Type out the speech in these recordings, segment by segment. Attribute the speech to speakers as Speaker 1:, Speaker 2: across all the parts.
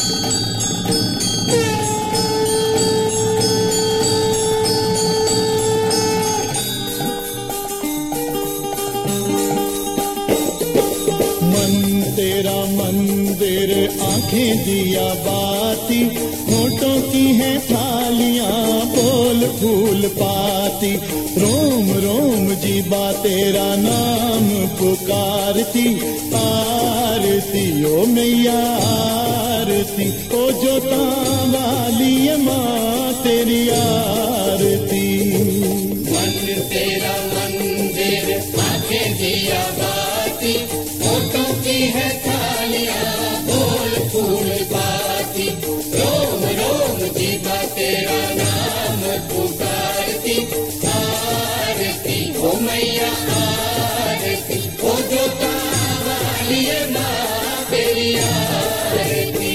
Speaker 1: तेरा मंदिर आंखें दिया बाती, होठों की है थालियां बोल फूल पाती। रोम रोम जीबा तेरा नाम पुकारती, आरती ओ मैया आरती, ओ जोता वाली माँ तेरी आरती।
Speaker 2: मन तेरा मंदिर आंखें दिया बाती, होठों की है थालियां बोल फूल पाती। रोम रोम जीवा तेरा नाम पुकारती, आरती ओ मैया आरती, ओ जोता वाली माँ तेरी आरती।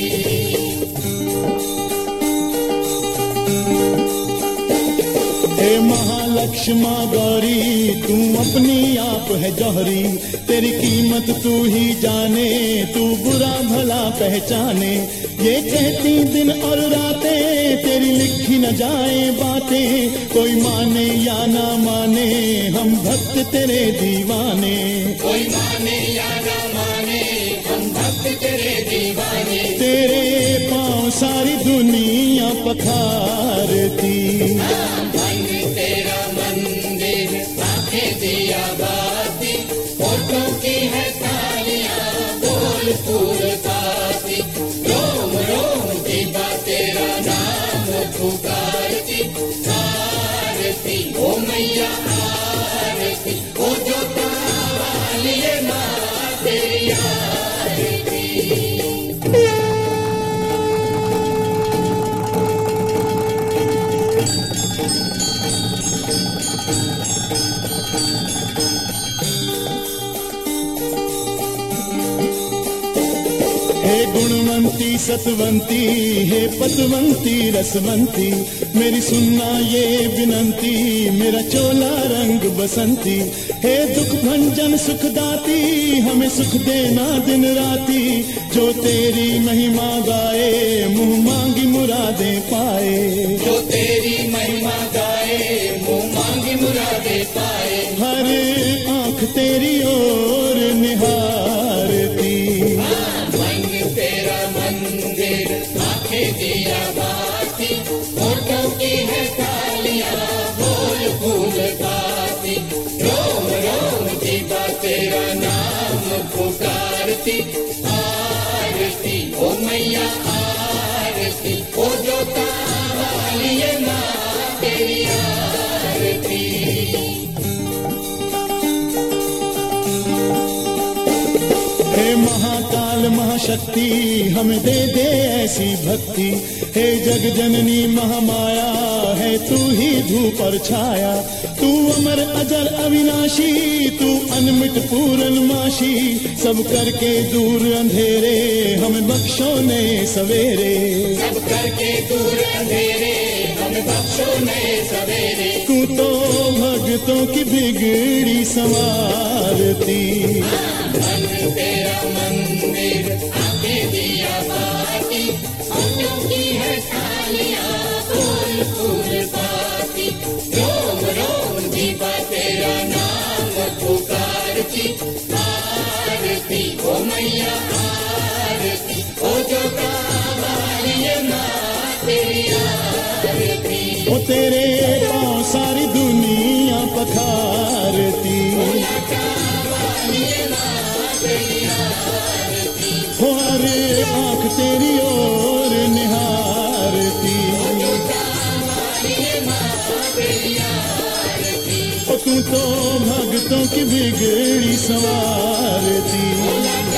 Speaker 1: हे महालक्ष्मा गौरी तू अपनी आप है जौहरी, तेरी कीमत तू ही जाने, तू बुरा भला पहचाने। ये कहती दिन और रातें तेरी लिखी न जाए बातें, कोई माने या ना माने हम भक्त तेरे दीवाने।
Speaker 2: कोई माने या ना माने हम भक्त तेरे दीवाने।
Speaker 1: तेरे पाँव सारी दुनिया पखारती।
Speaker 2: तेरा मंदिर आंखें दिया बाती, होठों की है थालियां बोल फूल पाती। रोम रोम जीवा तेरा नाम पुकारती, आरती ओ मैया आरती, ओ जोता वाली माँ तेरी आरती।
Speaker 1: हे गुणवंती सतवंती, हे पतवंती रसवंती, मेरी सुनना ये विनंती, मेरा चोला रंग बसंती। हे दुख भंजन सुखदाती, हमें सुख देना दिन राती, जो तेरी महिमा गाए मुँह मांगी मुरादें पाए।
Speaker 2: जो तेरी महिमा गाए मुँह मांगी मुरादें पाए।
Speaker 1: हर आँख तेरी ओर निहारती।
Speaker 2: तेरा मंदिर आंखें दिया बाती, होठों की है थालियां बोल फूल पाती। रोम रोम जीवा तेरा नाम पुकारती, आरती ओ मैया आरती, ओ जोता वाली माँ तेरी आरती।
Speaker 1: हे महाकाल महाशक्ति हमें दे दे ऐसी भक्ति, हे जग जननी महामाया है तू ही धूप और छाया। तू अमर अजर अविनाशी, तू अनमिट पूरन माशी, सब करके दूर अंधेरे हमें बख्शो नए सवेरे।
Speaker 2: सब करके दूर अंधेरे हमें बख्शो नए सवेरे।
Speaker 1: तू तो भक्तों की बिगड़ी संवारती।
Speaker 2: तेरा मंदिर आंखें दिया बाती, होठों की है थालियां बोल फूल पाती। रोम रोम जीवा तेरा नाम पुकारती, आरती ओ मैया आरती, ओ जोता वाली माँ तेरी आरती।
Speaker 1: ओ तेरे पाँव सारी दुनिया पखारती। हो हर आँख तेरी ओर निहारती। ओ तू तो भक्तों की बिगड़ी संवारती।